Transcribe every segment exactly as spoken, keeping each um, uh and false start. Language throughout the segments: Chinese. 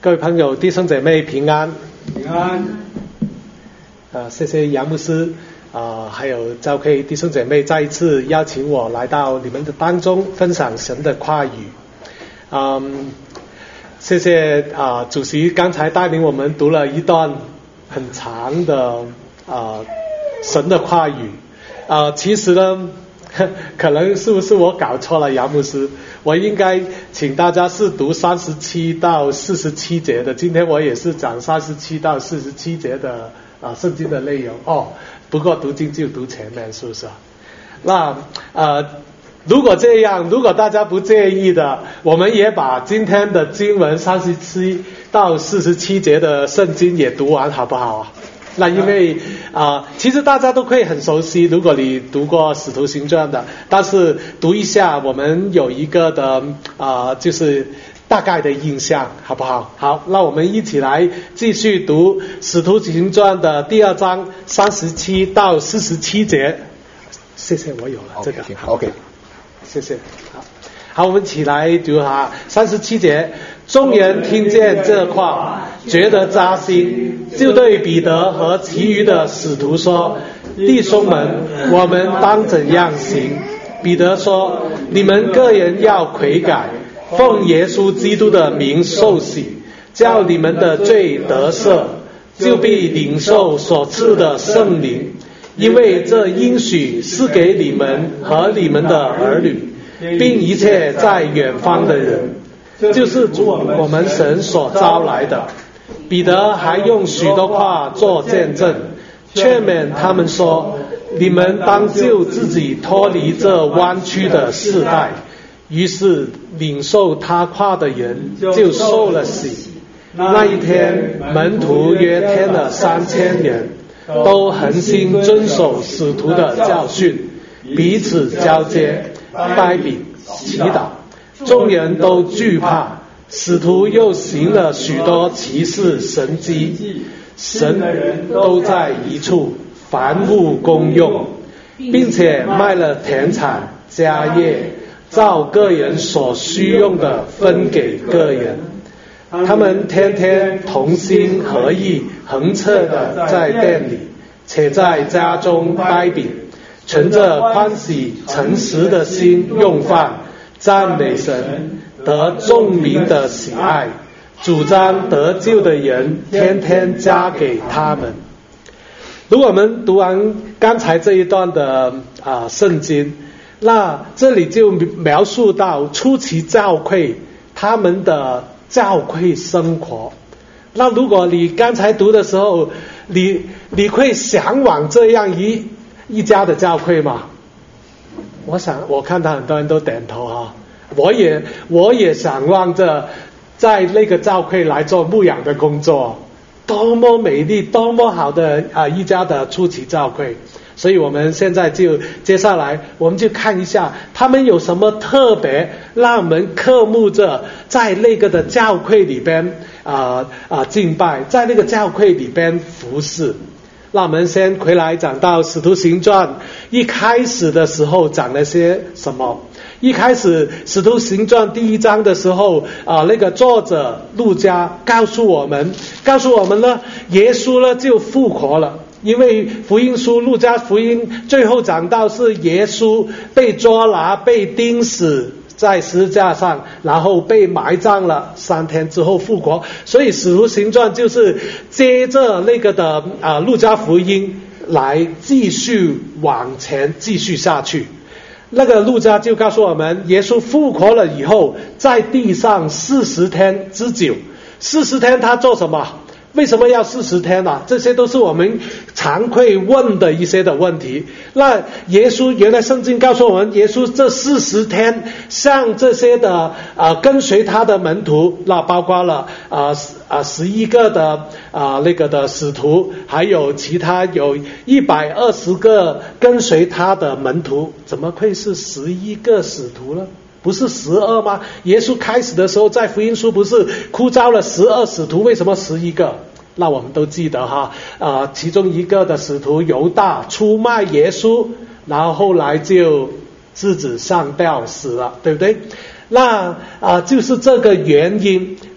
各位朋友、弟兄姐妹平安。 平安。 呃，谢谢杨牧师啊、呃，还有教会弟兄姐妹再一次邀请我来到你们的当中分享神的话语。嗯，谢谢啊、呃，主席刚才带领我们读了一段很长的啊、呃、神的话语啊、呃，其实呢。可能是不是我搞错了，杨牧师？我应该请大家是读三十七到四十七节的。今天我也是讲三十七到四十七节的啊圣经的内容哦。不过读经就读前面，是不是？那呃，如果这样，如果大家不介意的，我们也把今天的经文三十七到四十七节的圣经也读完，好不好啊？那因为啊、呃，其实大家都可以很熟悉，如果你读过《使徒行传》的，但是读一下，我们有一个的啊、呃，就是大概的印象，好不好？好，那我们一起来继续读《使徒行传》的第二章三十七到四十七节。谢谢，我有了这个。 好 ，OK， 谢谢。好，好，我们起来读哈三十七节。众人听见这话，觉得扎心，就对彼得和其余的使徒说：“弟兄们，我们当怎样行？”彼得说：“你们个人要悔改，奉耶稣基督的名受洗，叫你们的罪得赦，就必领受所赐的圣灵，因为这应许是给你们和你们的儿女，并一切在远方的人。”就是主我们神所招来的。彼得还用许多话做见证，劝勉他们说：“你们当救自己脱离这弯曲的世代。”于是领受他话的人就受了洗。那一天，门徒约添了三千人，都恒心遵守使徒的教训，彼此交接、掰饼、祈祷。众人都惧怕，使徒又行了许多奇事神迹，神的人都在一处，凡物公用，并且卖了田产家业，照个人所需用的分给个人。他们天天同心合意，恒彻的在店里，且在家中掰饼，存着欢喜诚实的心用饭，赞美神，得众民的喜爱，主张得救的人天天加给他们。如果我们读完刚才这一段的啊圣经，那这里就描述到初期教会他们的教会生活。那如果你刚才读的时候，你你会向往这样一一家的教会吗？我想，我看到很多人都点头哈，我也我也想望着在那个教会来做牧养的工作，多么美丽，多么好的啊一家的初期教会。所以我们现在就接下来，我们就看一下他们有什么特别，让我们渴慕着在那个的教会里边啊啊敬拜，在那个教会里边服侍。那我们先回来讲到《使徒行传》一开始的时候讲了些什么？一开始《使徒行传》第一章的时候啊，那个作者路加告诉我们，告诉我们呢，耶稣呢就复活了。因为福音书路加福音最后讲到是耶稣被捉拿，被钉死在十字架上，然后被埋葬了，三天之后复活。所以使徒行传就是接着那个的啊路加福音来继续往前继续下去。那个路加就告诉我们，耶稣复活了以后，在地上四十天之久。四十天他做什么？为什么要四十天呢、啊？这些都是我们常会问的一些的问题。那耶稣原来圣经告诉我们，耶稣这四十天向这些的啊、呃、跟随他的门徒，那包括了啊啊十一个的啊、呃、那个的使徒，还有其他有一百二十个跟随他的门徒，怎么会是十一个使徒呢？不是十二吗？耶稣开始的时候在福音书不是呼召了十二使徒，为什么十一个？那我们都记得哈，啊、呃，其中一个的使徒犹大出卖耶稣，然后后来就自己上吊死了，对不对？那啊、呃，就是这个原因。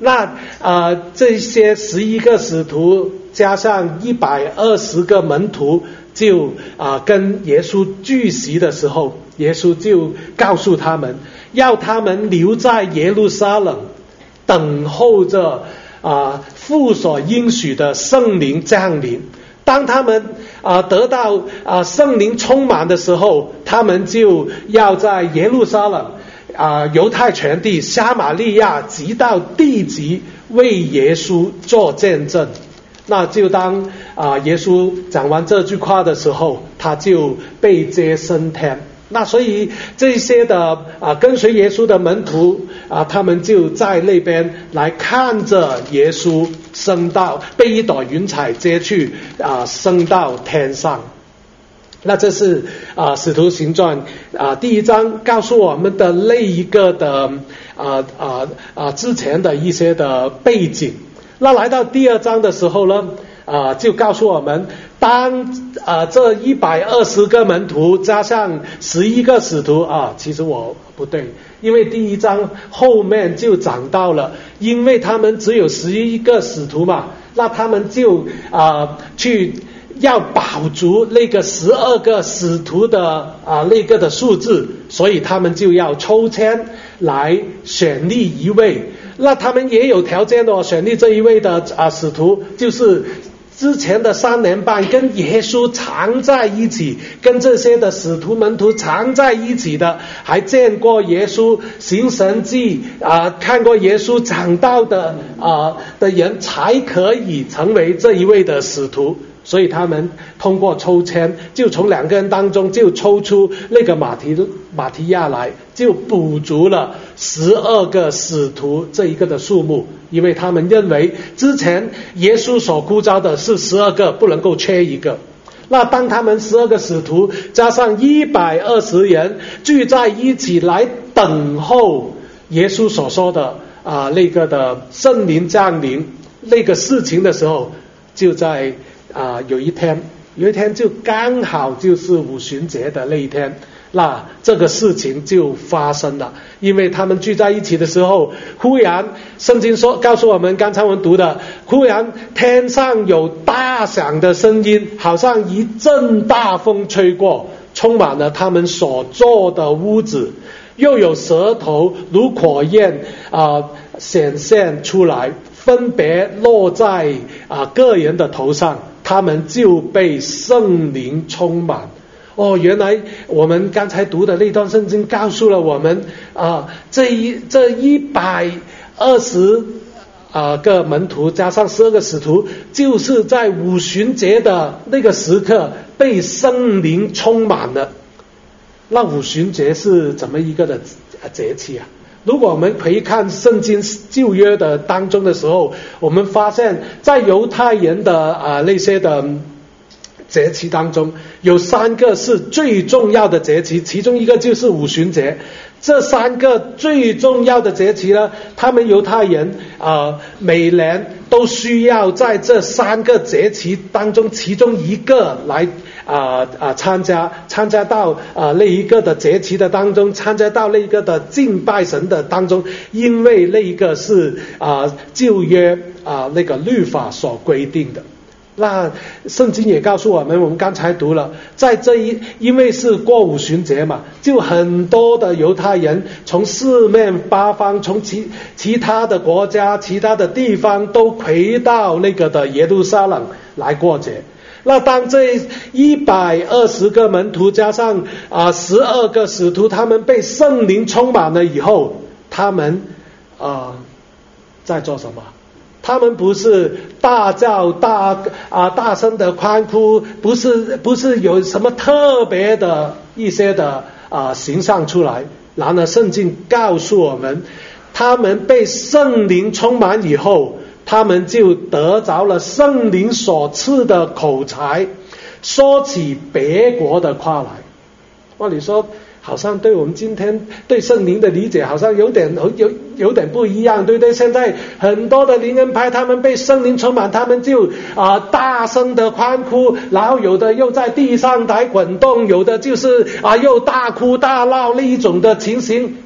那呃这些十一个使徒加上一百二十个门徒，就啊、呃、跟耶稣聚席的时候，耶稣就告诉他们，要他们留在耶路撒冷，等候着啊、呃、父所应许的圣灵降临。当他们啊、呃、得到啊、呃、圣灵充满的时候，他们就要在耶路撒冷啊、呃、犹太全地、撒玛利亚直到地极为耶稣做见证。那就当啊、呃、耶稣讲完这句话的时候，他就被接升天。那所以这些的啊、呃、跟随耶稣的门徒啊、呃，他们就在那边来看着耶稣升到被一朵云彩接去啊、呃、升到天上。那这是啊《使徒行传》啊第一章告诉我们的那一个的啊啊啊之前的一些的背景。那来到第二章的时候呢，啊就告诉我们，当啊这一百二十个门徒加上十一个使徒啊，其实我不对，因为第一章后面就讲到了，因为他们只有十一个使徒嘛，那他们就啊去要保足那个十二个使徒的啊那个的数字，所以他们就要抽签来选立一位。那他们也有条件的、哦、选立这一位的啊使徒，就是之前的三年半跟耶稣常在一起，跟这些的使徒门徒常在一起的，还见过耶稣行神迹啊，看过耶稣讲道的啊的人，才可以成为这一位的使徒。所以他们通过抽签，就从两个人当中就抽出那个马提马提亚来，就补足了十二个使徒这一个的数目。因为他们认为之前耶稣所呼召的是十二个，不能够缺一个。那当他们十二个使徒加上一百二十人聚在一起来等候耶稣所说的啊那个的圣灵降临那个事情的时候，就在啊、呃，有一天，有一天就刚好就是五旬节的那一天，那这个事情就发生了。因为他们聚在一起的时候，忽然圣经说告诉我们，刚才我们读的，忽然天上有大响的声音，好像一阵大风吹过，充满了他们所坐的屋子，又有舌头如火焰啊、呃、显现出来，分别落在啊、呃、个人的头上，他们就被圣灵充满。哦，原来我们刚才读的那段圣经告诉了我们啊、呃，这一这一百二十啊个门徒加上十二个使徒，就是在五旬节的那个时刻被圣灵充满了。那五旬节是怎么一个的节气啊？如果我们回看圣经旧约的当中的时候，我们发现在犹太人的啊、呃、那些的节期当中，有三个是最重要的节期，其中一个就是五旬节。这三个最重要的节期呢，他们犹太人啊、呃、每年都需要在这三个节期当中其中一个来啊啊、呃、参加参加到啊、呃、那一个的节期的当中，参加到那一个的敬拜神的当中，因为那一个是啊、呃、旧约啊、呃、那个律法所规定的。那圣经也告诉我们，我们刚才读了，在这一因为是过五旬节嘛，就很多的犹太人从四面八方，从其其他的国家其他的地方都回到那个的耶路撒冷来过节。那当这一百二十个门徒加上啊十二个使徒，他们被圣灵充满了以后，他们啊、呃、在做什么？他们不是大叫大啊大声的欢呼，不是不是有什么特别的一些的啊形象出来。然而圣经告诉我们，他们被圣灵充满以后，他们就得着了圣灵所赐的口才，说起别国的话来。哇，你说好像对我们今天对圣灵的理解好像有点有有点不一样，对不对？现在很多的灵恩派，他们被圣灵充满，他们就啊、呃、大声的欢呼，然后有的又在地上来滚动，有的就是啊、呃、又大哭大闹那一种的情形。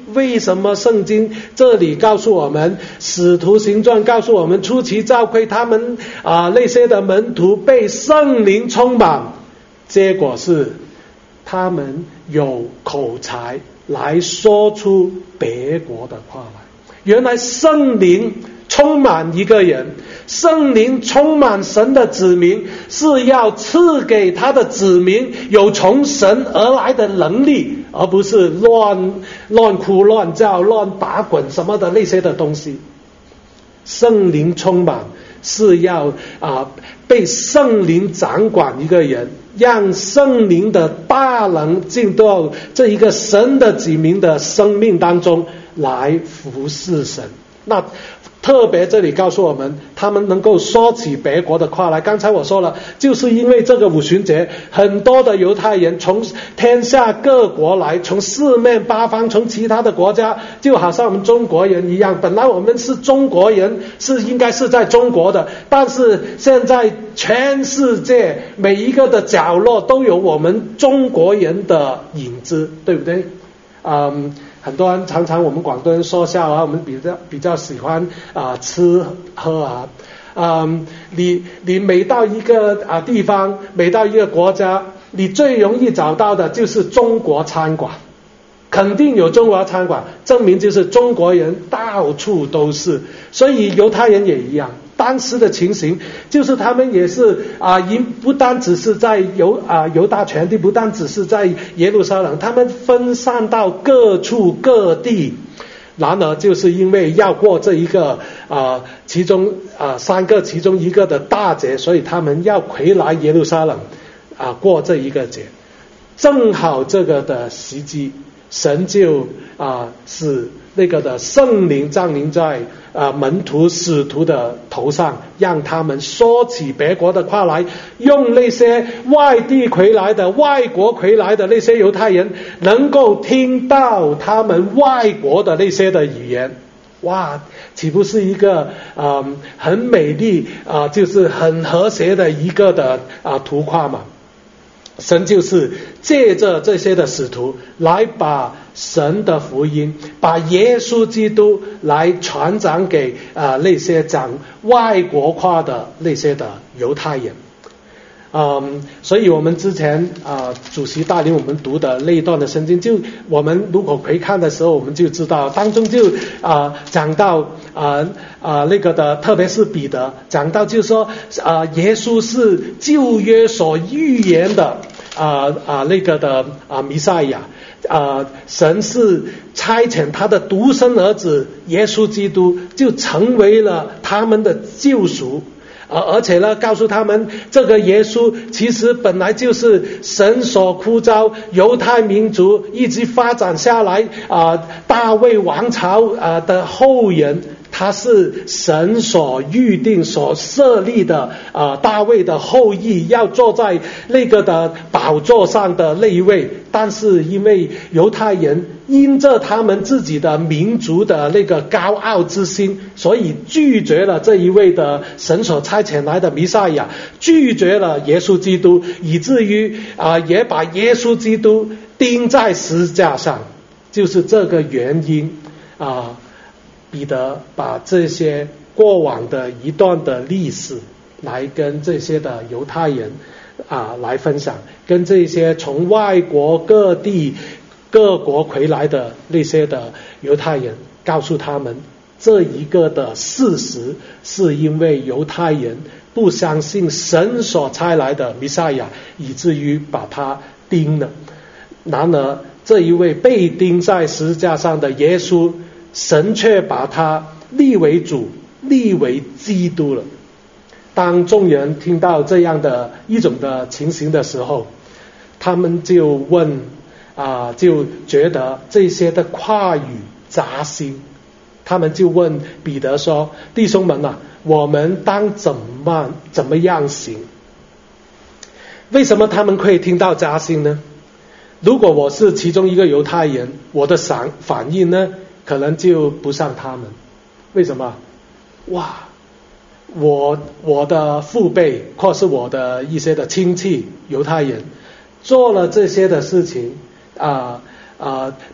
为什么圣经这里告诉我们，使徒行传告诉我们，初期教会他们啊、呃、那些的门徒被圣灵充满，结果是他们有口才来说出别国的话来。原来圣灵充满一个人，圣灵充满神的子民，是要赐给他的子民有从神而来的能力，而不是乱乱哭乱叫乱打滚什么的那些的东西。圣灵充满是要啊、呃、被圣灵掌管一个人，让圣灵的大能进到这一个神的子民的生命当中来服侍神。那特别这里告诉我们，他们能够说起别国的话来。刚才我说了，就是因为这个五旬节，很多的犹太人从天下各国来，从四面八方，从其他的国家，就好像我们中国人一样。本来我们是中国人，是应该是在中国的，但是现在全世界每一个的角落都有我们中国人的影子，对不对？嗯。很多人常常我们广东人说笑啊，我们比较比较喜欢啊、呃、吃喝啊，嗯，你你每到一个啊地方，每到一个国家，你最容易找到的就是中国餐馆，肯定有中国餐馆，证明就是中国人到处都是。所以犹太人也一样，当时的情形就是他们也是啊，因不单只是在犹啊犹大全地，不单只是在耶路撒冷，他们分散到各处各地。然而就是因为要过这一个啊其中啊三个其中一个的大节，所以他们要回来耶路撒冷啊过这一个节。正好这个的时机，神就啊是那个的圣灵降临在啊门徒使徒的头上，让他们说起别国的话来，用那些外地回来的外国回来的那些犹太人能够听到他们外国的那些的语言。哇，岂不是一个啊、嗯、很美丽啊、呃、就是很和谐的一个的啊、呃、图画嘛？神就是借着这些的使徒来把神的福音，把耶稣基督来传讲给啊、呃、那些讲外国话的那些的犹太人。嗯，所以我们之前啊、呃、主席带领我们读的那一段的圣经，就我们如果回看的时候，我们就知道当中就啊、呃、讲到啊啊、呃、那个的，特别是彼得讲到就是说啊、呃、耶稣是旧约所预言的啊啊、呃呃、那个的啊弥赛亚。啊、呃，神是差遣他的独生儿子耶稣基督，就成为了他们的救赎。而而且呢，告诉他们这个耶稣其实本来就是神所呼召犹太民族一直发展下来啊、呃、大卫王朝啊、呃、的后人。他是神所预定所设立的啊、呃、大卫的后裔，要坐在那个的宝座上的那一位。但是因为犹太人因着他们自己的民族的那个高傲之心，所以拒绝了这一位的神所差遣来的弥赛亚，拒绝了耶稣基督，以至于啊、呃、也把耶稣基督钉在十字架上。就是这个原因啊、呃彼得把这些过往的一段的历史来跟这些的犹太人啊来分享，跟这些从外国各地各国回来的那些的犹太人，告诉他们这一个的事实，是因为犹太人不相信神所差来的弥赛亚，以至于把他钉了。然而这一位被钉在十字架上的耶稣，神却把他立为主，立为基督了。当众人听到这样的一种的情形的时候，他们就问啊、呃，就觉得这些的话语扎心。他们就问彼得说：“弟兄们啊，我们当怎么怎么样行？”为什么他们可以听到扎心呢？如果我是其中一个犹太人，我的反反应呢？可能就不像他们。为什么？哇，我我的父辈或是我的一些的亲戚犹太人做了这些的事情啊啊、呃呃，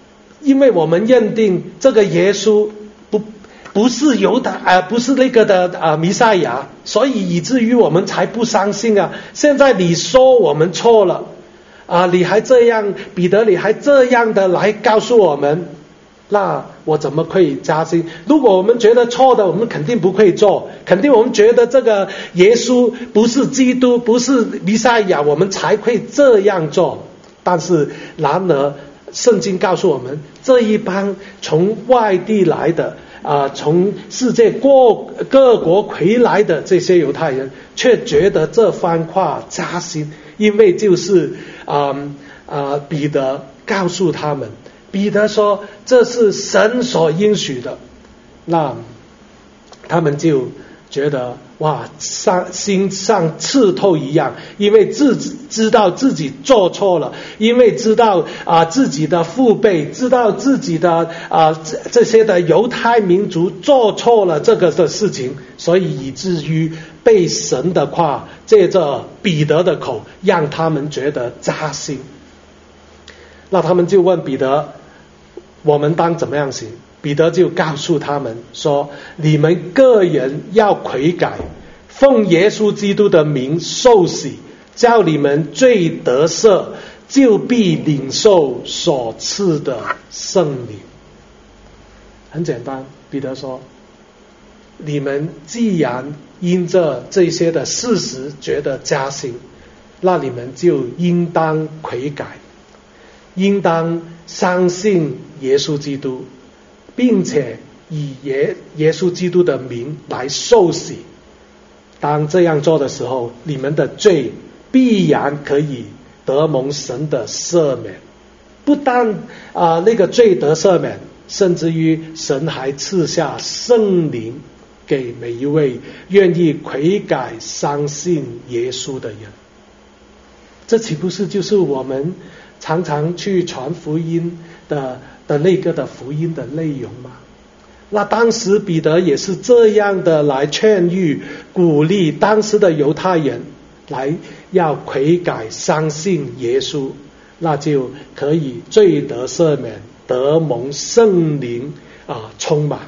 因为我们认定这个耶稣不不是犹太啊、呃，不是那个的啊、呃、弥赛亚，所以以至于我们才不相信啊。现在你说我们错了啊，你还这样，彼得你还这样的来告诉我们，那我怎么可以加薪？如果我们觉得错的，我们肯定不可以做，肯定我们觉得这个耶稣不是基督，不是弥赛亚，我们才会这样做。但是然而圣经告诉我们，这一帮从外地来的啊、呃，从世界各各国回来的这些犹太人，却觉得这番话扎心，因为就是啊啊、呃呃、彼得告诉他们，彼得说这是神所应许的，那他们就觉得哇，上心上刺透一样，因为自己知道自己做错了，因为知道啊、呃、自己的父辈，知道自己的啊、呃、这这些的犹太民族做错了这个的事情，所以以至于被神的话借着彼得的口，让他们觉得扎心。那他们就问彼得，我们当怎么样行？彼得就告诉他们说，你们个人要悔改，奉耶稣基督的名受洗，叫你们罪得赦，就必领受所赐的圣灵。很简单，彼得说，你们既然因着这些的事实觉得加薪，那你们就应当悔改，应当相信耶稣基督，并且以耶耶稣基督的名来受洗。当这样做的时候，你们的罪必然可以得蒙神的赦免。不但啊、呃、那个罪得赦免，甚至于神还赐下圣灵给每一位愿意悔改相信耶稣的人。这岂不是就是我们常常去传福音的的那个的福音的内容吗？那当时彼得也是这样的来劝喻鼓励当时的犹太人来要悔改相信耶稣，那就可以罪得赦免，得蒙圣灵啊充满。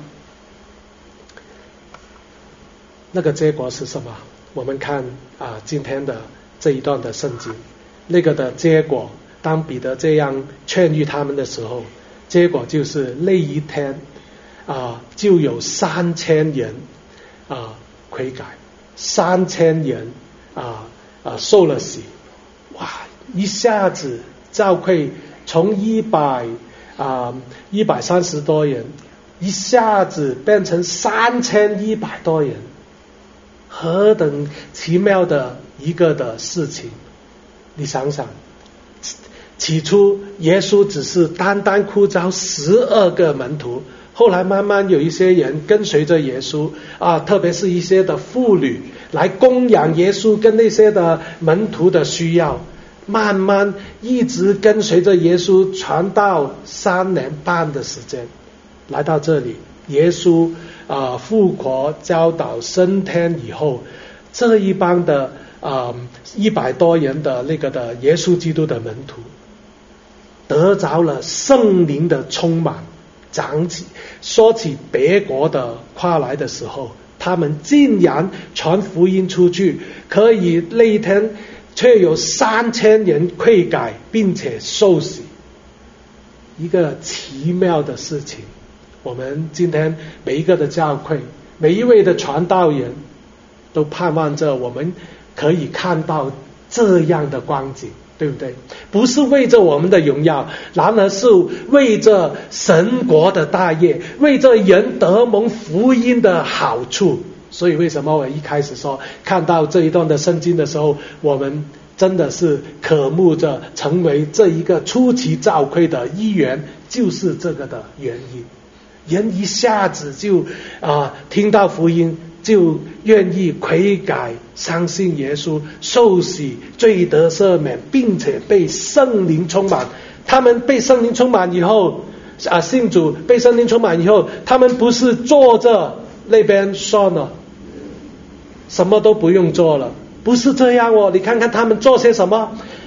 那个结果是什么？我们看啊今天的这一段的圣经，那个的结果，当彼得这样劝喻他们的时候，结果就是那一天啊就有三千人啊悔改，三千人啊啊受了洗。哇，一下子教会从一百啊一百三十多人，一下子变成三千一百多人，何等奇妙的一个的事情！你想想，起初耶稣只是单单呼召十二个门徒，后来慢慢有一些人跟随着耶稣啊，特别是一些的妇女来供养耶稣跟那些的门徒的需要，慢慢一直跟随着耶稣传道三年半的时间，来到这里，耶稣啊复活教导升天以后，这一帮的啊一百多人的那个的耶稣基督的门徒得着了圣灵的充满，讲起说起别国的话来的时候，他们竟然传福音出去，可以那一天却有三千人悔改并且受洗，一个奇妙的事情。我们今天每一个的教会，每一位的传道人都盼望着我们可以看到这样的光景，对不对？不是为着我们的荣耀，然而是为着神国的大业，为着人得蒙福音的好处。所以为什么我一开始说看到这一段的圣经的时候，我们真的是渴慕着成为这一个初期教会的一员，就是这个的原因。人一下子就啊听到福音，就愿意悔改相信耶稣，受洗罪得赦免，并且被圣灵充满。他们被圣灵充满以后啊，信主被圣灵充满以后，他们不是坐着那边算了，什么都不用做了，不是这样哦。你看看他们做些什么，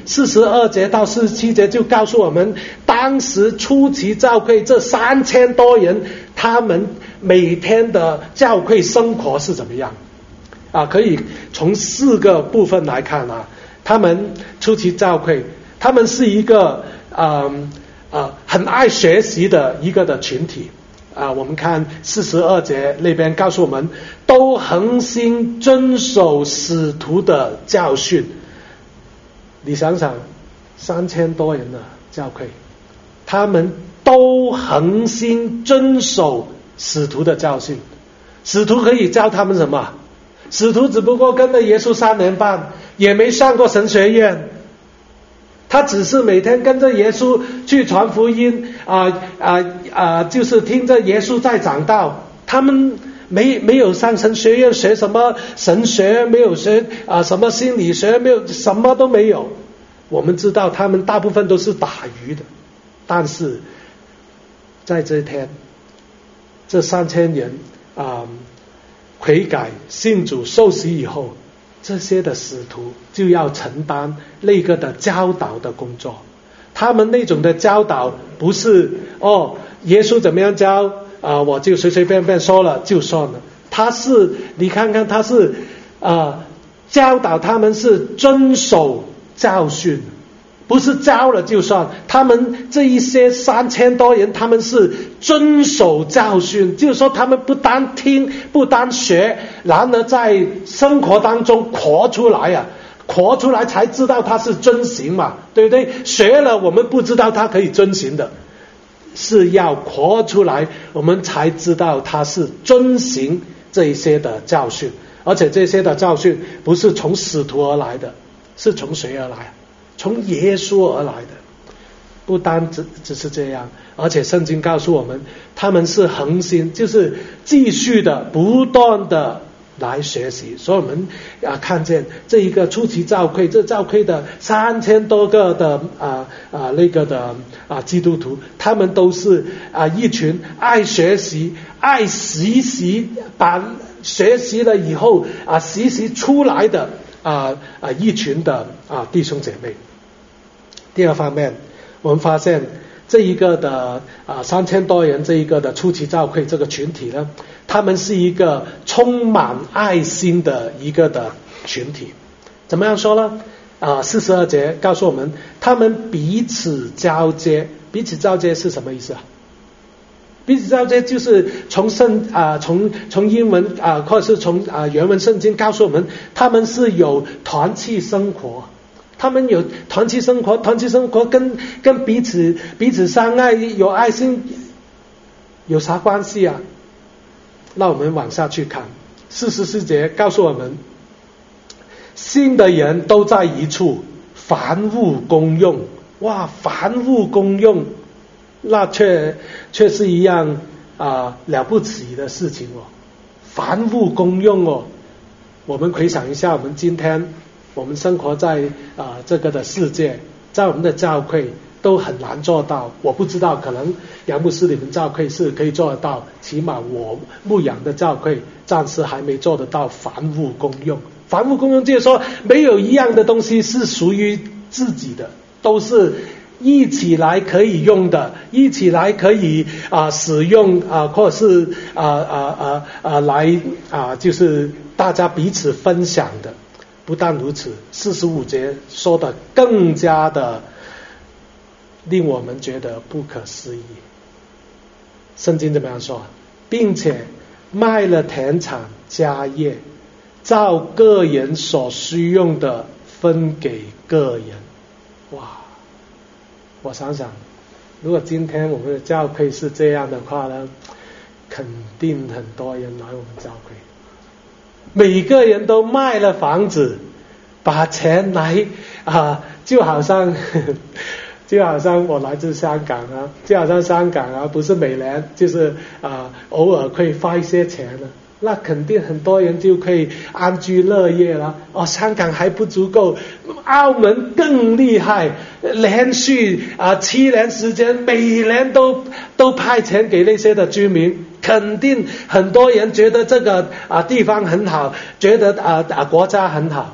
四十二节到四十七节就告诉我们，当时初期教会这三千多人，他们每天的教会生活是怎么样啊？可以从四个部分来看啊。他们初期教会，他们是一个嗯呃很爱学习的一个的群体啊。我们看四十二节那边告诉我们，都恒心遵守使徒的教训。你想想，三千多人的教会，他们都恒心遵守使徒的教训。使徒可以教他们什么？使徒只不过跟着耶稣三年半，也没上过神学院，他只是每天跟着耶稣去传福音啊啊啊，就是听着耶稣在讲道。他们没没有上神学院学什么神学，没有学啊什么心理学，没有什么都没有。我们知道他们大部分都是打鱼的，但是在这一天，这三千人啊悔改信主受洗以后，这些的使徒就要承担那个的教导的工作。他们那种的教导不是哦，耶稣怎么样教啊、呃，我就随随便便说了就算了。他是你看看，他是啊、呃、教导他们是遵守教训，不是教了就算。他们这一些三千多人，他们是遵守教训，就是说他们不单听不单学，然而在生活当中活出来啊，活出来才知道他是遵行嘛，对不对？学了我们不知道他可以遵行的，是要活出来我们才知道他是遵行这一些的教训。而且这些的教训不是从使徒而来的，是从谁而来？从耶稣而来的。不单只只是这样，而且圣经告诉我们，他们是恒心，就是继续的不断的来学习。所以我们啊看见这一个初期教会，这教会的三千多个的啊啊那个的啊基督徒，他们都是啊一群爱学习、爱实习，把学习了以后啊实习出来的啊啊一群的啊弟兄姐妹。第二方面，我们发现这一个的啊三千多人这一个的初期教会这个群体呢，他们是一个充满爱心的一个的群体。怎么样说呢？啊，四十二节告诉我们，他们彼此交接。彼此交接是什么意思啊？彼此交接就是从圣啊从从英文啊或者是从啊原文圣经告诉我们，他们是有团契生活。他们有团契生活，团契生活跟跟彼此彼此相爱有爱心有啥关系啊？那我们往下去看，四十四节告诉我们，信的人都在一处，凡物公用。哇，凡物公用，那却却是一样啊了不起的事情哦。凡物公用哦，我们回想一下，我们今天我们生活在啊、呃、这个的世界，在我们的教会都很难做到。我不知道，可能杨牧师你们教会是可以做得到，起码我牧养的教会暂时还没做得到凡物公用。凡物公用就是说，没有一样的东西是属于自己的，都是一起来可以用的，一起来可以啊、呃、使用啊、呃，或者是啊啊啊啊来啊、呃、就是大家彼此分享的。不但如此，四十五节说的更加的令我们觉得不可思议。圣经怎么样说？并且卖了田产家业，照个人所需用的分给个人。哇！我想想，如果今天我们的教会是这样的话呢，肯定很多人来我们教会。每个人都卖了房子，把钱来啊，就好像呵呵就好像我来自香港啊，就好像香港啊，不是每年就是啊偶尔可以花一些钱呢，那肯定很多人就可以安居乐业了。哦，香港还不足够，澳门更厉害，连续啊七年时间，每年都都派钱给那些的居民。肯定很多人觉得这个啊地方很好，觉得啊啊国家很好。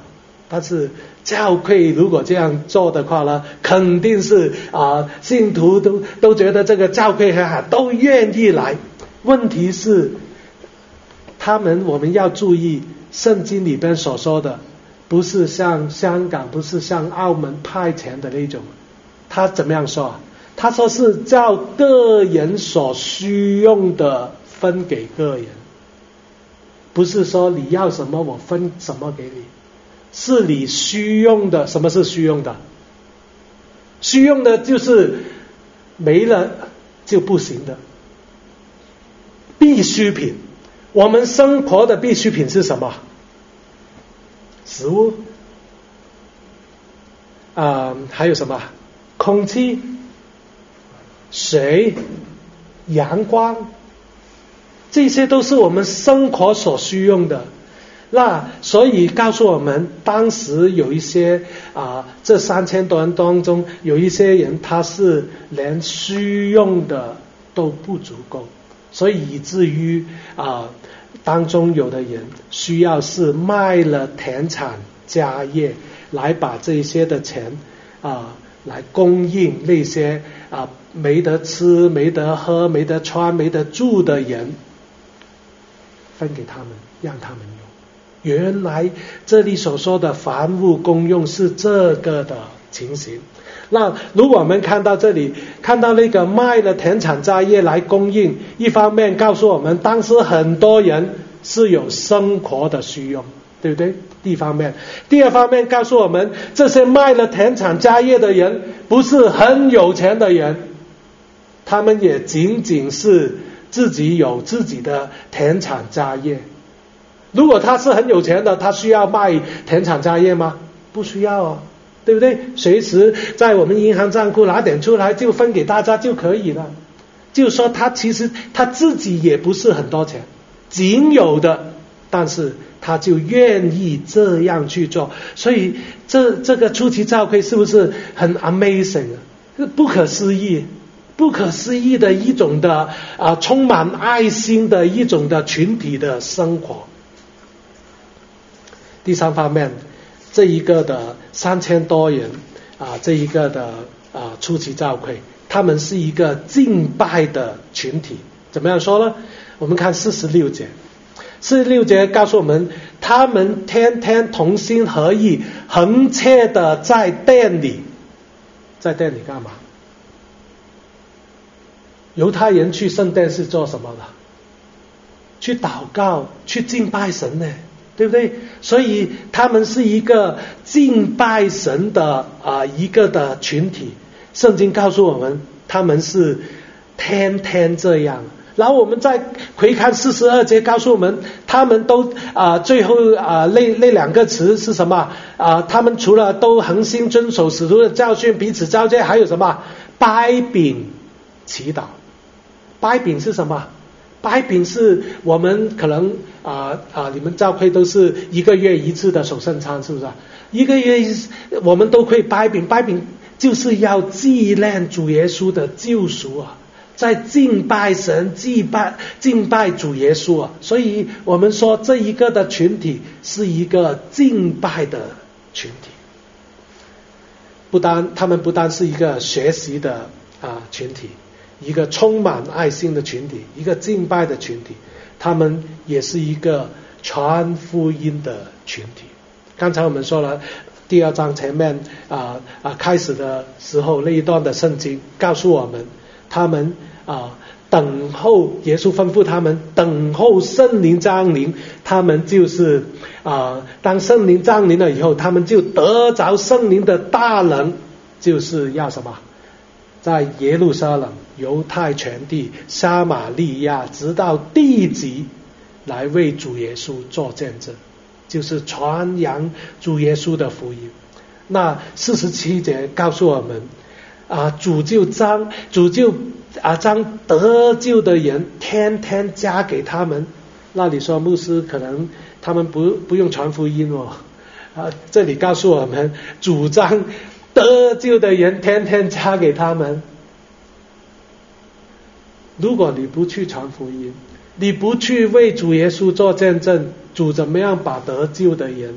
但是教会如果这样做的话呢，肯定是啊、呃，信徒都都觉得这个教会很好，都愿意来。问题是，他们我们要注意，圣经里边所说的，不是像香港，不是像澳门派遣的那种。他怎么样说？他说是照个人所需用的分给个人，不是说你要什么我分什么给你。是你需用的。什么是需用的？需用的就是没了就不行的必需品。我们生活的必需品是什么？食物啊、呃，还有什么？空气、水、阳光，这些都是我们生活所需用的。那所以告诉我们，当时有一些啊、呃，这三千多人当中，有一些人他是连需用的都不足够，所以以至于啊、呃，当中有的人需要是卖了田产家业，来把这些的钱啊、呃，来供应那些啊、呃、没得吃、没得喝、没得穿、没得住的人，分给他们，让他们用。原来这里所说的凡物公用是这个的情形。那如果我们看到这里，看到那个卖了田产家业来供应，一方面告诉我们当时很多人是有生活的需用，对不对？第一方面。第二方面告诉我们，这些卖了田产家业的人不是很有钱的人，他们也仅仅是自己有自己的田产家业。如果他是很有钱的，他需要卖田产家业吗？不需要啊，对不对？随时在我们银行账户拿点出来就分给大家就可以了。就是说他其实他自己也不是很多钱，仅有的，但是他就愿意这样去做。所以这这个初期教会是不是很 amazing 啊？不可思议，不可思议的一种的啊、呃，充满爱心的一种的群体的生活。第三方面，这一个的三千多人啊，这一个的啊初期教会，他们是一个敬拜的群体。怎么样说呢？我们看四十六节，四十六节告诉我们，他们天天同心合意，恒切的在殿里，在殿里干嘛？犹太人去圣殿是做什么的？去祷告，去敬拜神呢，对不对？所以他们是一个敬拜神的啊、呃、一个的群体。圣经告诉我们，他们是天天这样。然后我们再回看四十二节，告诉我们他们都啊、呃、最后啊、呃、那那两个词是什么啊、呃？他们除了都恒心遵守使徒的教训，彼此交接，还有什么？掰饼祈祷。掰饼是什么？掰饼是我们可能啊啊、呃呃，你们教会都是一个月一次的守圣餐，是不是？一个月我们都会掰饼，掰饼就是要纪念主耶稣的救赎啊，在敬拜神、敬拜敬拜主耶稣啊。所以我们说这一个的群体是一个敬拜的群体，不单他们不单是一个学习的啊、呃、群体。一个充满爱心的群体，一个敬拜的群体，他们也是一个传福音的群体。刚才我们说了第二章前面啊啊开始的时候那一段的圣经告诉我们，他们啊等候耶稣吩咐他们等候圣灵降临，他们就是啊当圣灵降临了以后，他们就得着圣灵的大能，就是要什么？在耶路撒冷、犹太全地、撒玛利亚，直到地极，来为主耶稣做见证，就是传扬主耶稣的福音。那四十七节告诉我们，啊，主就将主就啊将得救的人天天加给他们。那你说牧师可能他们不不用传福音哦，啊，这里告诉我们，主张得救的人天天加给他们。如果你不去传福音，你不去为主耶稣做见证，主怎么样把得救的人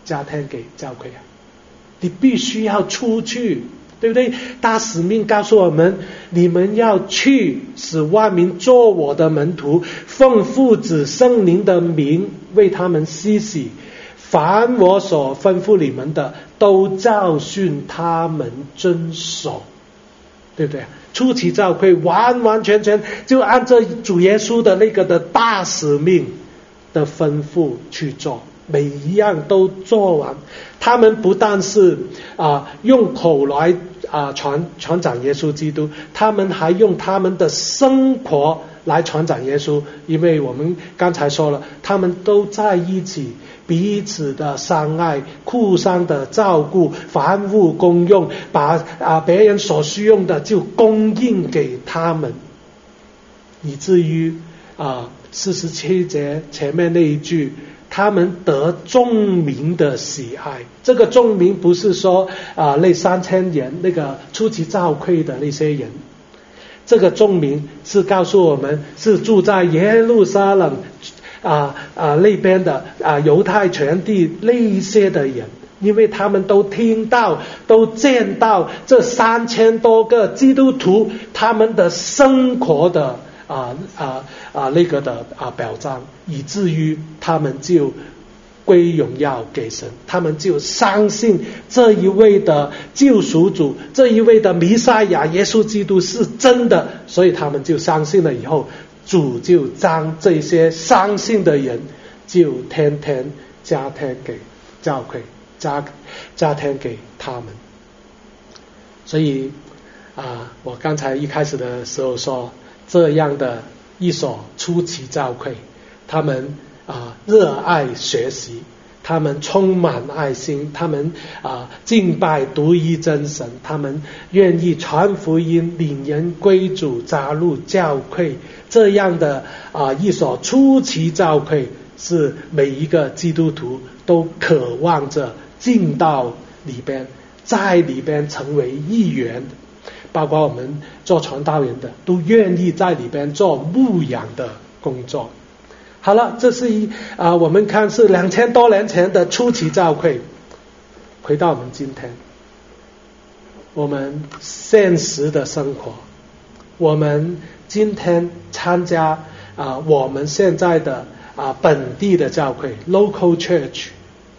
加添给教会啊。你必须要出去，对不对？大使命告诉我们，你们要去，使万民做我的门徒，奉父子圣灵的名为他们施洗，凡我所吩咐你们的，都教训他们遵守，对不对？初期教会完完全全就按照主耶稣的那个的大使命的吩咐去做，每一样都做完。他们不但是啊、呃、用口来啊、呃、传传讲耶稣基督，他们还用他们的生活来传讲耶稣。因为我们刚才说了，他们都在一起，彼此的相爱，互相的照顾，凡物公用，把啊别人所需用的就供应给他们，以至于啊四十七节前面那一句，他们得众民的喜爱。这个众民不是说啊那三千人那个初期教会的那些人，这个众民是告诉我们是住在耶路撒冷啊啊那边的啊犹太全地那一些的人，因为他们都听到都见到这三千多个基督徒他们的生活的啊啊啊那个的啊表彰，以至于他们就归荣耀给神，他们就相信这一位的救赎主，这一位的弥赛亚耶稣基督是真的，所以他们就相信了。以后主就将这些相信的人就天天加添给教会，加加添给他们。所以啊，我刚才一开始的时候说，这样的一所初期教会，他们啊热爱学习，他们充满爱心，他们啊敬拜独一真神，他们愿意传福音，领人归主，加入教会。这样的啊一所初期教会，是每一个基督徒都渴望着进到里边，在里边成为一员，包括我们做传道人的都愿意在里边做牧养的工作。好了，这是一啊、呃，我们看是两千多年前的初期教会。回到我们今天，我们现实的生活，我们今天参加啊、呃，我们现在的啊、呃、本地的教会 local church，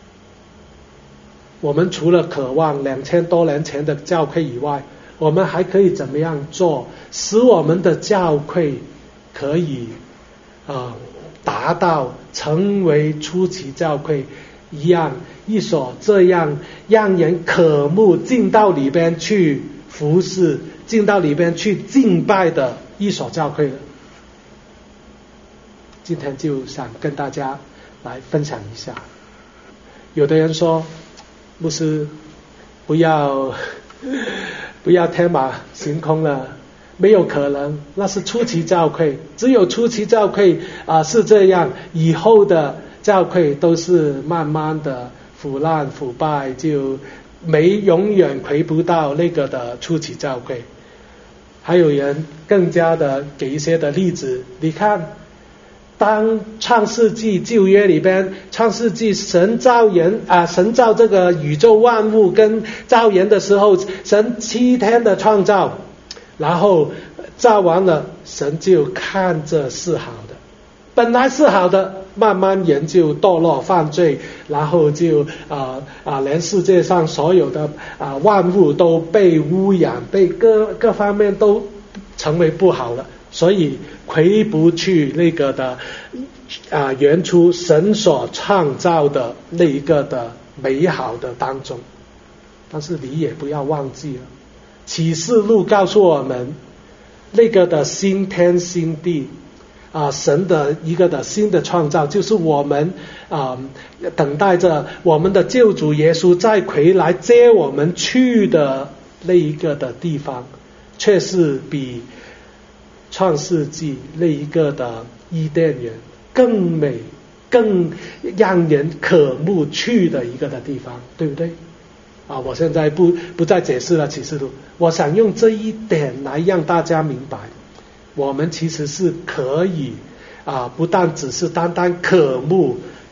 我们除了渴望两千多年前的教会以外，我们还可以怎么样做，使我们的教会可以啊、呃达到成为初期教会一样一所这样让人渴慕进到里边去服侍，进到里边去敬拜的一所教会了。今天就想跟大家来分享一下。有的人说，牧师不要不要天马行空了，没有可能，那是初期教会，只有初期教会啊、呃、是这样，以后的教会都是慢慢的腐烂腐败，就没永远回不到那个的初期教会。还有人更加的给一些的例子，你看，当创世纪旧约里边，创世纪神造人啊、呃，神造这个宇宙万物跟造人的时候，神七天的创造。然后造完了，神就看着是好的，本来是好的，慢慢人就堕落犯罪，然后就啊啊，连世界上所有的啊万物都被污染，被各各方面都成为不好了，所以回不去那个的啊原初神所创造的那一个的美好的当中。但是你也不要忘记了，启示录告诉我们，那个的新天新地啊，神的一个的新的创造，就是我们啊等待着我们的救主耶稣再回来接我们去的那一个的地方，却是比创世纪那一个的伊甸园更美、更让人渴慕去的一个的地方，对不对？啊，我现在不不再解释了启示录，我想用这一点来让大家明白，我们其实是可以啊，不但只是单单渴慕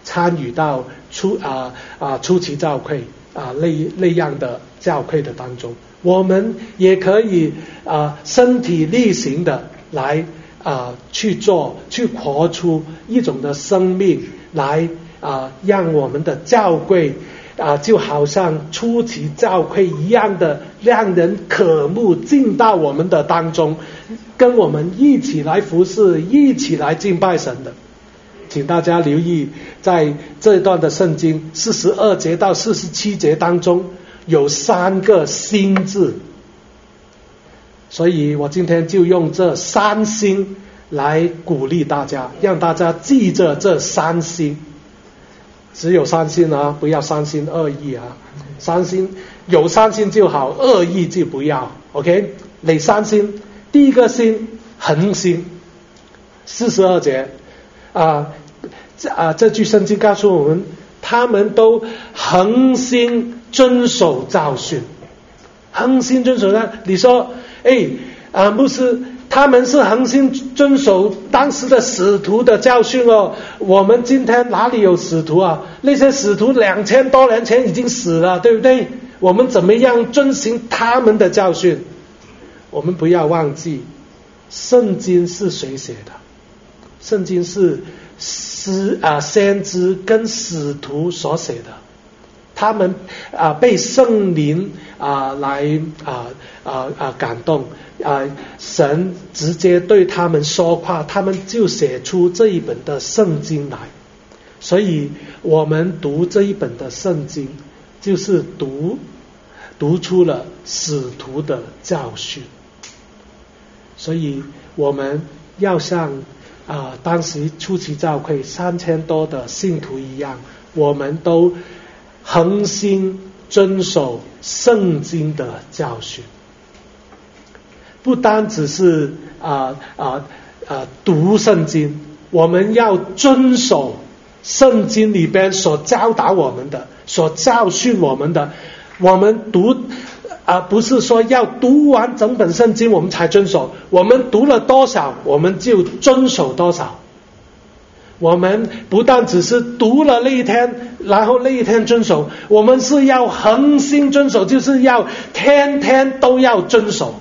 参与到初啊啊初期教会啊那那样的教会的当中，我们也可以啊身体力行的来啊去做，去活出一种的生命来啊，让我们的教会啊就好像初期教会一样的，让人渴慕进到我们的当中，跟我们一起来服侍，一起来敬拜神的。请大家留意，在这段的圣经四十二节到四十七节当中有三个新字，所以我今天就用这三新来鼓励大家，让大家记着这三新。只有三心啊，不要三心二意啊。三心有三心就好，二意就不要。OK， 哪三心？第一个心恒心，四十二节啊啊，这句圣经告诉我们，他们都恒心遵守教训，恒心遵守呢？你说，哎啊，牧师。他们是恒心遵守当时的使徒的教训哦。我们今天哪里有使徒啊？那些使徒两千多年前已经死了，对不对？我们怎么样遵行他们的教训？我们不要忘记，圣经是谁写的？圣经是师啊先知跟使徒所写的。他们啊被圣灵啊来啊啊啊感动啊，神直接对他们说话，他们就写出这一本的圣经来。所以我们读这一本的圣经，就是读读出了使徒的教训。所以我们要像啊当时初期教会三千多的信徒一样，我们都恒心遵守圣经的教训，不单只是啊啊啊读圣经，我们要遵守圣经里边所教导我们的，所教训我们的。我们读啊，不是说要读完整本圣经我们才遵守，我们读了多少，我们就遵守多少。我们不但只是读了那一天，然后那一天遵守，我们是要恒心遵守，就是要天天都要遵守。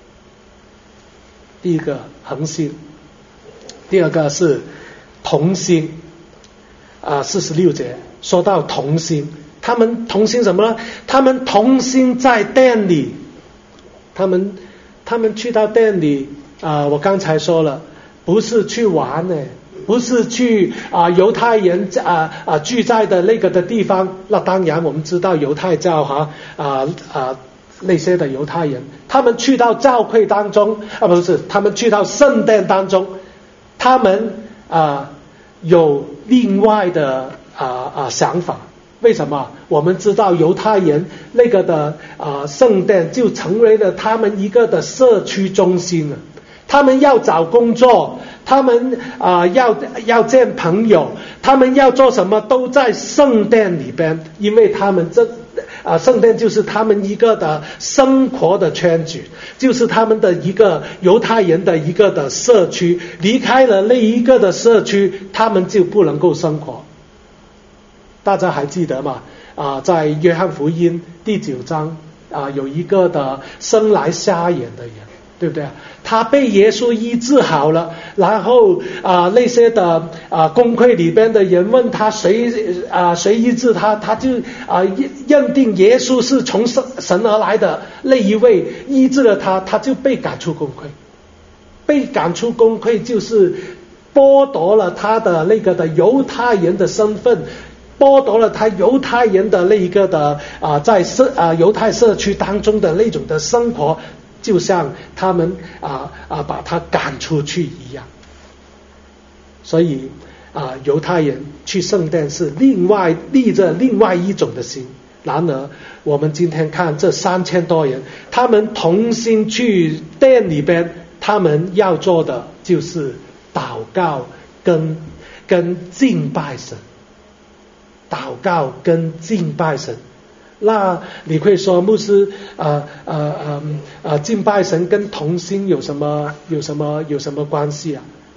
第一个恒心，第二个是同心啊，四十六节说到同心，他们同心什么呢？他们同心在殿里，他们他们去到殿里啊，我刚才说了，不是去玩呢。不是去啊犹太人啊啊聚在的那个的地方。那当然我们知道犹太教哈啊啊那些的犹太人，他们去到教会当中啊不是，他们去到圣殿当中，他们啊有另外的啊啊想法。为什么？我们知道犹太人那个的啊圣殿就成为了他们一个的社区中心了。他们要找工作，他们啊、呃、要要见朋友，他们要做什么都在圣殿里边，因为他们这啊圣殿就是他们一个的生活的圈子，就是他们的一个犹太人的一个的社区。离开了那一个的社区，他们就不能够生活。大家还记得吗？啊，在约翰福音第九章啊，有一个的生来瞎眼的人，对不对啊？他被耶稣医治好了，然后啊那些的啊公会里边的人问他谁啊谁医治他，他就啊认定耶稣是从神神而来的那一位医治了他，他就被赶出公会。被赶出公会就是剥夺了他的那个的犹太人的身份，剥夺了他犹太人的那一个的啊在社啊犹太社区当中的那种的生活。就像他们啊啊把他赶出去一样。所以啊犹太人去圣殿是另外立着另外一种的心。然而我们今天看这三千多人，他们同心去殿里边，他们要做的就是祷告跟跟敬拜神，祷告跟敬拜神。那你会说，牧师啊啊啊啊敬拜神跟同心有什么有什么有什么关系啊？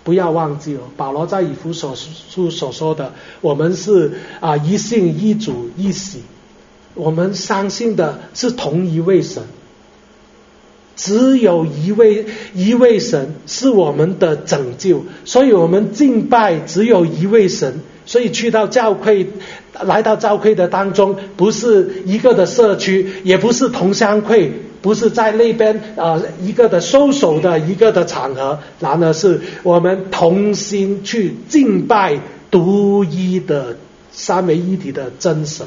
不要忘记哦，保罗在以弗所书所说的，我们是啊一信一主一洗，我们相信的是同一位神，只有一位一位神是我们的拯救，所以我们敬拜只有一位神。所以去到教会，来到教会的当中，不是一个的社区，也不是同乡会，不是在那边呃一个的收手的一个的场合，然而是我们同心去敬拜独一的三位一体的真神。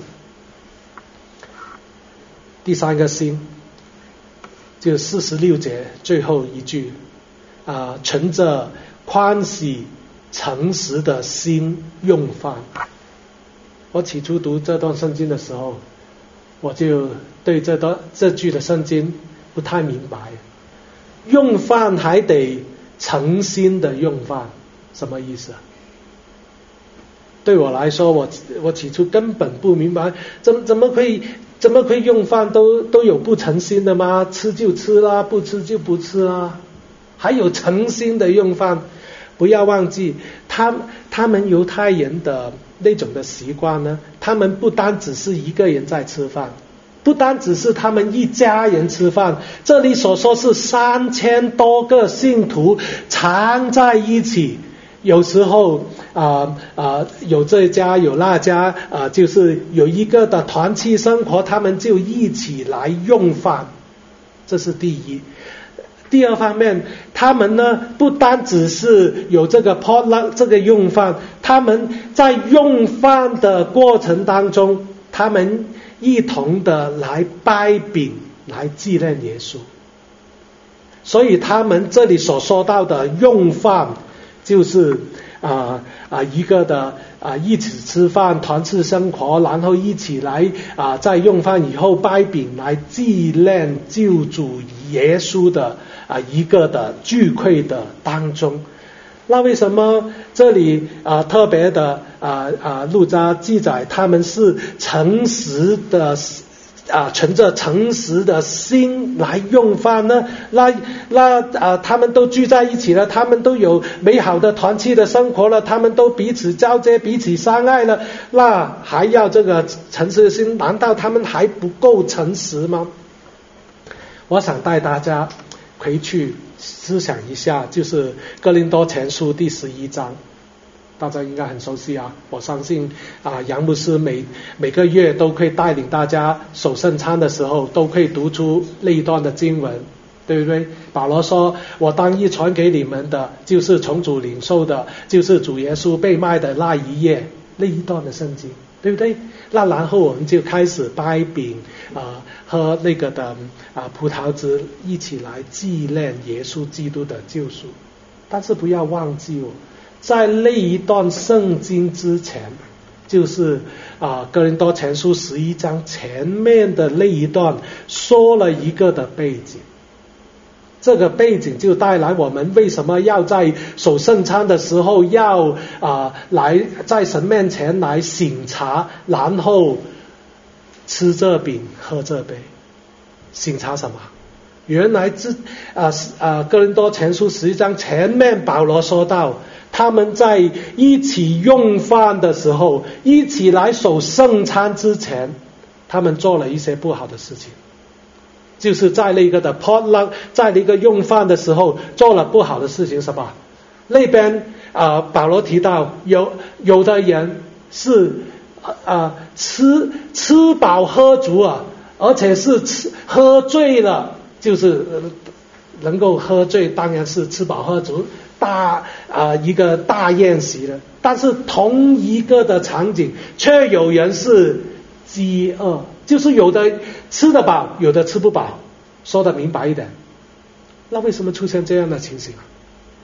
第三个心，就四十六节最后一句啊、呃，存着欢喜诚实的心用饭。我起初读这段圣经的时候，我就对这段这句的圣经不太明白，用饭还得诚心的用饭，什么意思啊？对我来说，我我起初根本不明白，怎怎么可以怎么可以用饭都都有不诚心的吗？吃就吃啦，不吃就不吃啦，还有诚心的用饭。不要忘记，他他们犹太人的那种的习惯呢，他们不单只是一个人在吃饭，不单只是他们一家人吃饭，这里所说是三千多个信徒常在一起。有时候啊啊、呃呃、有这家有那家啊、呃，就是有一个的团契生活，他们就一起来用饭，这是第一。第二方面，他们呢不单只是有这个 potluck 这个用饭，他们在用饭的过程当中，他们一同的来掰饼来纪念耶稣。所以他们这里所说到的用饭，就是啊啊、呃呃、一个的啊、呃、一起吃饭团契生活，然后一起来啊、呃、在用饭以后掰饼来纪念救主耶稣的啊、呃、一个的聚会的当中。那为什么这里啊、呃、特别的啊啊路加记载他们是诚实的啊，存着诚实的心来用饭呢？那那啊，他们都聚在一起了，他们都有美好的团契的生活了，他们都彼此交接、彼此相爱了，那还要这个诚实的心？难道他们还不够诚实吗？我想带大家回去思想一下，就是哥林多前书第十一章。大家应该很熟悉啊，我相信啊，杨牧师每每个月都会带领大家守圣餐的时候，都会读出那一段的经文，对不对？保罗说：“我当一传给你们的，就是从主领受的，就是主耶稣被卖的那一夜那一段的圣经，对不对？”那然后我们就开始掰饼啊，喝那个的啊葡萄汁，一起来纪念耶稣基督的救赎。但是不要忘记哦。在那一段圣经之前，就是啊哥林多前书十一章前面的那一段说了一个的背景，这个背景就带来我们为什么要在守圣餐的时候要啊来在神面前来省察，然后吃这饼喝这杯。省察什么？原来这啊啊哥林多前书十一章前面保罗说到，他们在一起用饭的时候，一起来守圣餐之前，他们做了一些不好的事情，就是在那个的 potluck， 在那个用饭的时候做了不好的事情，什么？那边啊、呃，保罗提到有有的人是啊、呃、吃吃饱喝足啊，而且是吃喝醉了，就是、呃、能够喝醉，当然是吃饱喝足。大啊、呃、一个大宴席了，但是同一个的场景，却有人是饥饿，就是有的吃得饱，有的吃不饱。说得明白一点，那为什么出现这样的情形啊？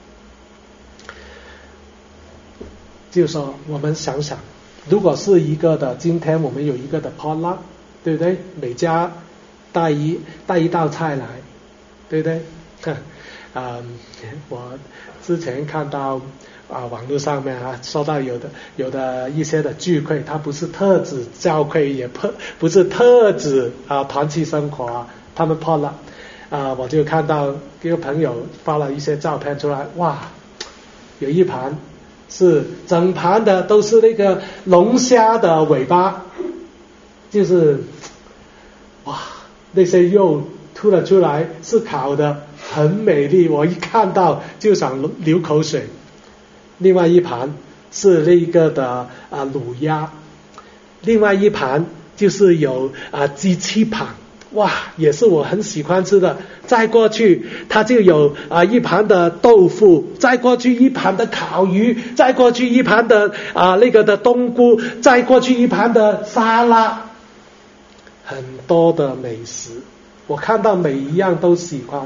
就是说，我们想想，如果是一个的，今天我们有一个的 potluck， 对不对？每家带一带一道菜来，对不对？啊、嗯，我之前看到啊网络上面啊说到有的有的一些的聚会，它不是特指教会，也不不是特指啊团契生活啊，他们破了啊，我就看到一个朋友发了一些照片出来，哇， 有一盘是整盘的都是那个龙虾的尾巴，就是哇，那些肉吐了出来是烤的，很美丽，我一看到就想流口水。另外一盘是那个的啊卤鸭，另外一盘就是有啊鸡翅膀，哇，也是我很喜欢吃的。再过去它就有啊一盘的豆腐，再过去一盘的烤鱼，再过去一盘的啊那个的冬菇，再过去一盘的沙拉，很多的美食，我看到每一样都喜欢。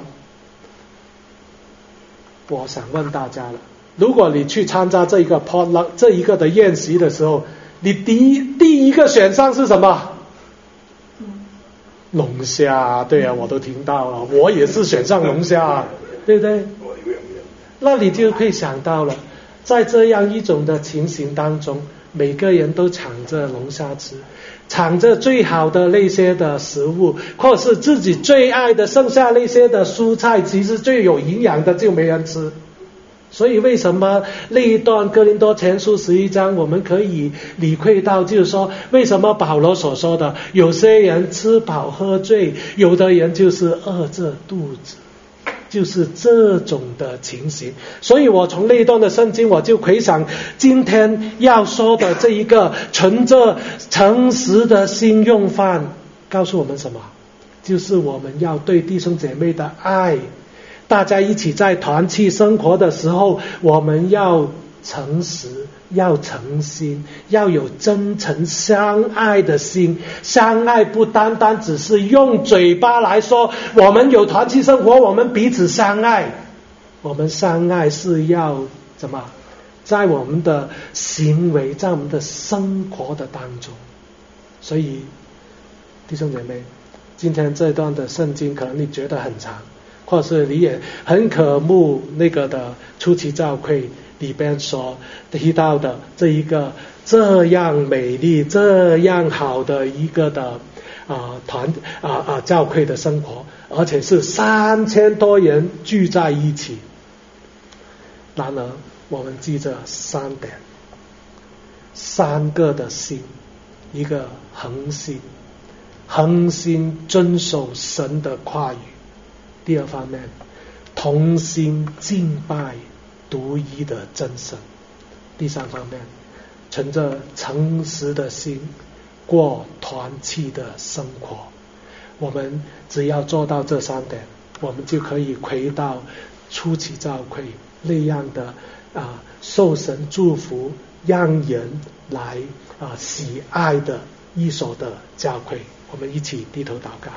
我想问大家了，如果你去参加这一个 potluck 这一个的宴席的时候，你第一第一个选项是什么？龙虾，对啊，我都听到了，我也是选上龙虾，对不对？那你就可以想到了，在这样一种的情形当中，每个人都抢着龙虾吃，抢着最好的那些的食物，或是自己最爱的剩下那些的蔬菜，其实最有营养的就没人吃。所以为什么那一段哥林多前书十一章我们可以理会到，就是说为什么保罗所说的有些人吃饱喝醉，有的人就是饿着肚子，就是这种的情形。所以我从那一段的圣经我就回想今天要说的这一个存着诚实的心用饭，告诉我们什么？就是我们要对弟兄姐妹的爱，大家一起在团契生活的时候，我们要诚实，要诚心，要有真诚相爱的心。相爱不单单只是用嘴巴来说，我们有团契生活，我们彼此相爱。我们相爱是要怎么？在我们的行为，在我们的生活的当中。所以弟兄姐妹，今天这段的圣经可能你觉得很长，或是你也很渴慕那个的初期教会里边所提到的这一个这样美丽这样好的一个的啊团啊啊教会的生活，而且是三千多人聚在一起。然而我们记着三点，三个的心，一个恒心，恒心遵守神的话语。第二方面，同心敬拜独一的真神。第三方面，存着诚实的心过团契的生活。我们只要做到这三点，我们就可以回到初期教会那样的啊受神祝福，让人来啊喜爱的一所的教会。我们一起低头祷告。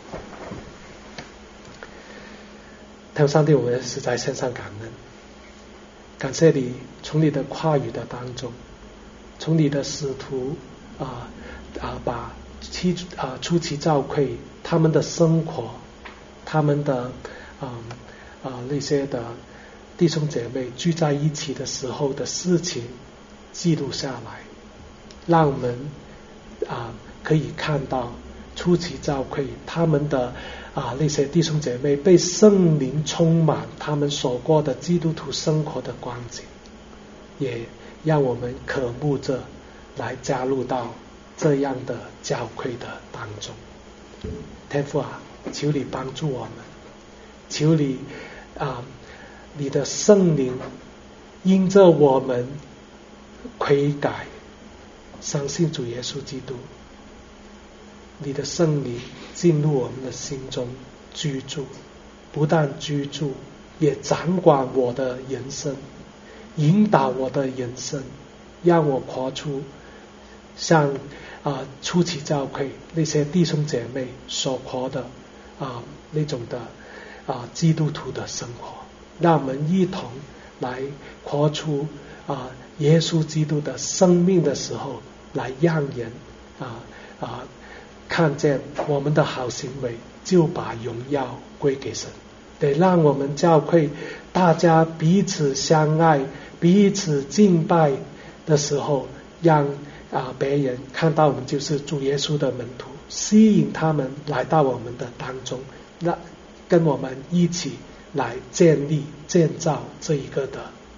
天父上帝，我们实在献上感恩，感谢你从你的话语的当中，从你的使徒啊啊把期啊初期教会他们的生活，他们的啊啊那些的弟兄姐妹聚在一起的时候的事情记录下来，让我们啊可以看到初期教会他们的啊那些弟兄姐妹被圣灵充满，他们所过的基督徒生活的光景，也让我们渴慕着来加入到这样的教会的当中。天父啊，求你帮助我们，求你啊你的圣灵因着我们悔改相信主耶稣基督，你的圣灵进入我们的心中居住，不但居住，也掌管我的人生，引导我的人生，让我活出像啊初期教会那些弟兄姐妹所活的啊那种的啊基督徒的生活，让我们一同来活出啊耶稣基督的生命的时候，来让人啊啊看见我们的好行为，就把荣耀归给神。得让我们教会大家彼此相爱，彼此敬拜的时候，让啊别人看到我们就是主耶稣的门徒，吸引他们来到我们的当中，那跟我们一起来建立建造这一个的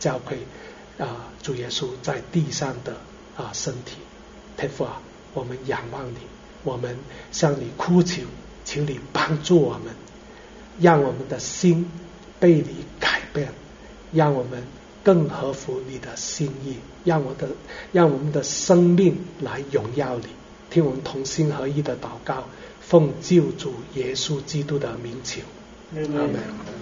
教会啊，主耶稣在地上的啊身体。天父啊，我们仰望你，我们向你哭求，求你帮助我们，让我们的心被你改变，让我们更合乎你的心意，让我的让我们的生命来荣耀你。听我们同心合一的祷告，奉救主耶稣基督的名求，阿们。